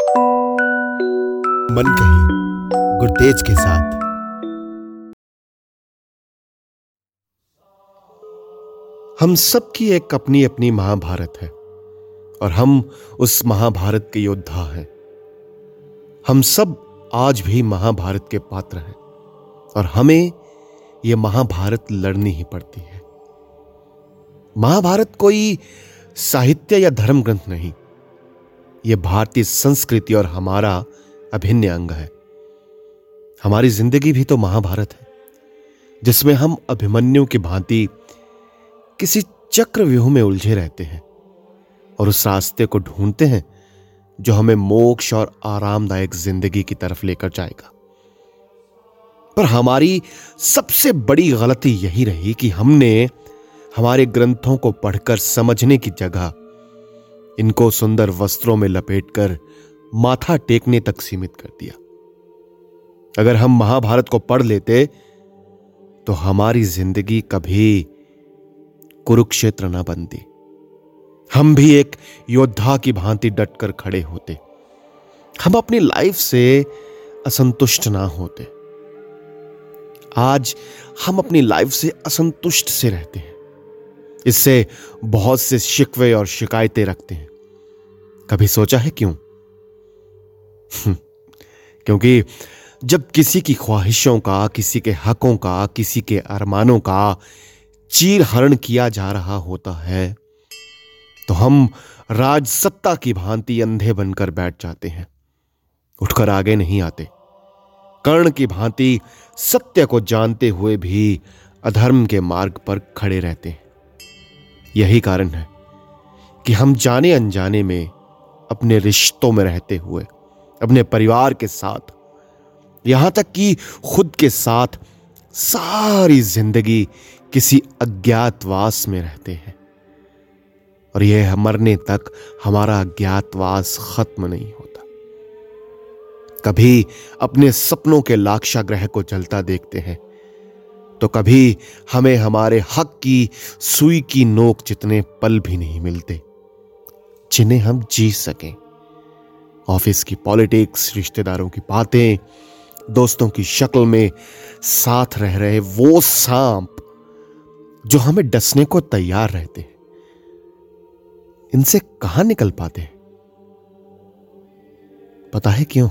मन कही गुरतेज के साथ। हम सब की एक अपनी अपनी महाभारत है और हम उस महाभारत के योद्धा हैं। हम सब आज भी महाभारत के पात्र हैं और हमें यह महाभारत लड़नी ही पड़ती है। महाभारत कोई साहित्य या धर्म ग्रंथ नहीं, यह भारतीय संस्कृति और हमारा अभिन्न अंग है। हमारी जिंदगी भी तो महाभारत है, जिसमें हम अभिमन्यु की भांति किसी चक्रव्यूह में उलझे रहते हैं और उस रास्ते को ढूंढते हैं जो हमें मोक्ष और आरामदायक जिंदगी की तरफ लेकर जाएगा। पर हमारी सबसे बड़ी गलती यही रही कि हमने हमारे ग्रंथों को पढ़कर समझने की जगह इनको सुंदर वस्त्रों में लपेटकर माथा टेकने तक सीमित कर दिया। अगर हम महाभारत को पढ़ लेते तो हमारी जिंदगी कभी कुरुक्षेत्र न बनती। हम भी एक योद्धा की भांति डटकर खड़े होते। हम अपनी लाइफ से असंतुष्ट ना होते। आज हम अपनी लाइफ से असंतुष्ट से रहते हैं। इससे बहुत से शिकवे और शिकायतें रखते हैं। कभी सोचा है क्यों? क्योंकि जब किसी की ख्वाहिशों का, किसी के हकों का, किसी के अरमानों का चीरहरण किया जा रहा होता है तो हम राजसत्ता की भांति अंधे बनकर बैठ जाते हैं, उठकर आगे नहीं आते। कर्ण की भांति सत्य को जानते हुए भी अधर्म के मार्ग पर खड़े रहते हैं। यही कारण है कि हम जाने अनजाने में अपने रिश्तों में रहते हुए, अपने परिवार के साथ, यहां तक कि खुद के साथ सारी जिंदगी किसी अज्ञातवास में रहते हैं और यह मरने तक हमारा अज्ञातवास खत्म नहीं होता। कभी अपने सपनों के लाक्षागृह को जलता देखते हैं तो कभी हमें हमारे हक की सुई की नोक जितने पल भी नहीं मिलते जिन्हें हम जी सकें। ऑफिस की पॉलिटिक्स, रिश्तेदारों की बातें, दोस्तों की शक्ल में साथ रह रहे वो सांप जो हमें डसने को तैयार रहते हैं, इनसे कहां निकल पाते हैं? पता है क्यों?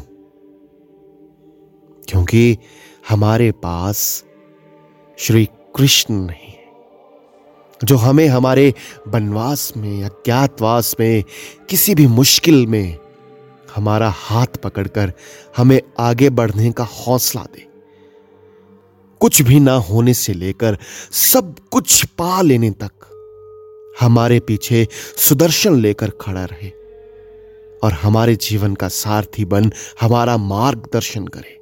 क्योंकि हमारे पास श्री कृष्ण नहीं है, जो हमें हमारे वनवास में, अज्ञातवास में, किसी भी मुश्किल में हमारा हाथ पकड़कर हमें आगे बढ़ने का हौसला दे। कुछ भी ना होने से लेकर सब कुछ पा लेने तक हमारे पीछे सुदर्शन लेकर खड़ा रहे और हमारे जीवन का सारथी बन हमारा मार्गदर्शन करे।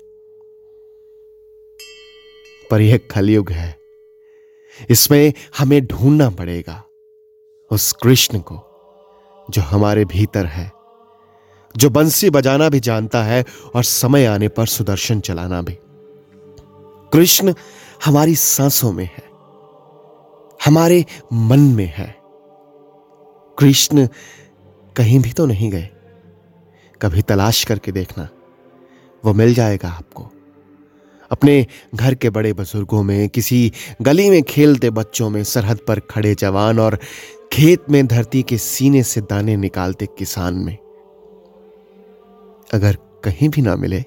पर यह कलयुग है, इसमें हमें ढूंढना पड़ेगा उस कृष्ण को जो हमारे भीतर है, जो बंसी बजाना भी जानता है और समय आने पर सुदर्शन चलाना भी। कृष्ण हमारी सांसों में है, हमारे मन में है। कृष्ण कहीं भी तो नहीं गए। कभी तलाश करके देखना, वो मिल जाएगा आपको। अपने घर के बड़े बुजुर्गों में, किसी गली में खेलते बच्चों में, सरहद पर खड़े जवान और खेत में धरती के सीने से दाने निकालते किसान में। अगर कहीं भी ना मिले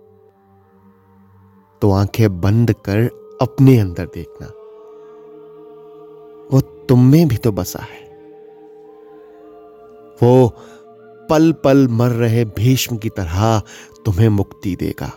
तो आंखें बंद कर अपने अंदर देखना, वो तुम में भी तो बसा है। वो पल पल मर रहे भीष्म की तरह तुम्हें मुक्ति देगा।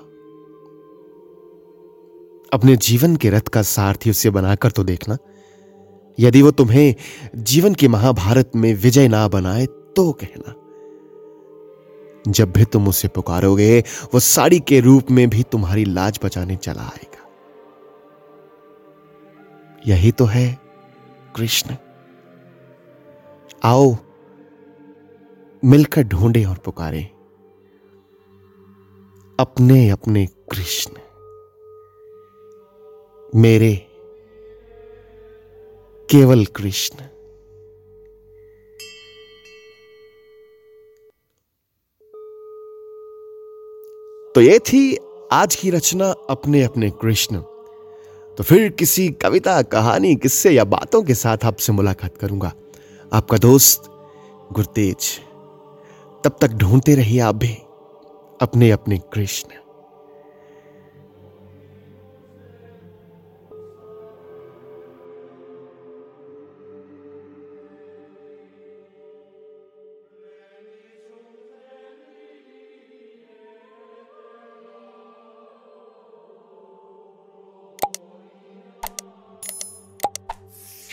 अपने जीवन के रथ का सारथी उसे बनाकर तो देखना। यदि वो तुम्हें जीवन की महाभारत में विजय ना बनाए तो कहना। जब भी तुम उसे पुकारोगे वो साड़ी के रूप में भी तुम्हारी लाज बचाने चला आएगा। यही तो है कृष्ण। आओ मिलकर ढूंढें और पुकारें अपने अपने कृष्ण, मेरे केवल कृष्ण। तो ये थी आज की रचना अपने अपने कृष्ण। तो फिर किसी कविता, कहानी, किस्से या बातों के साथ आपसे मुलाकात करूंगा। आपका दोस्त गुरतेज। तब तक ढूंढते रहिए आप भी अपने अपने कृष्ण।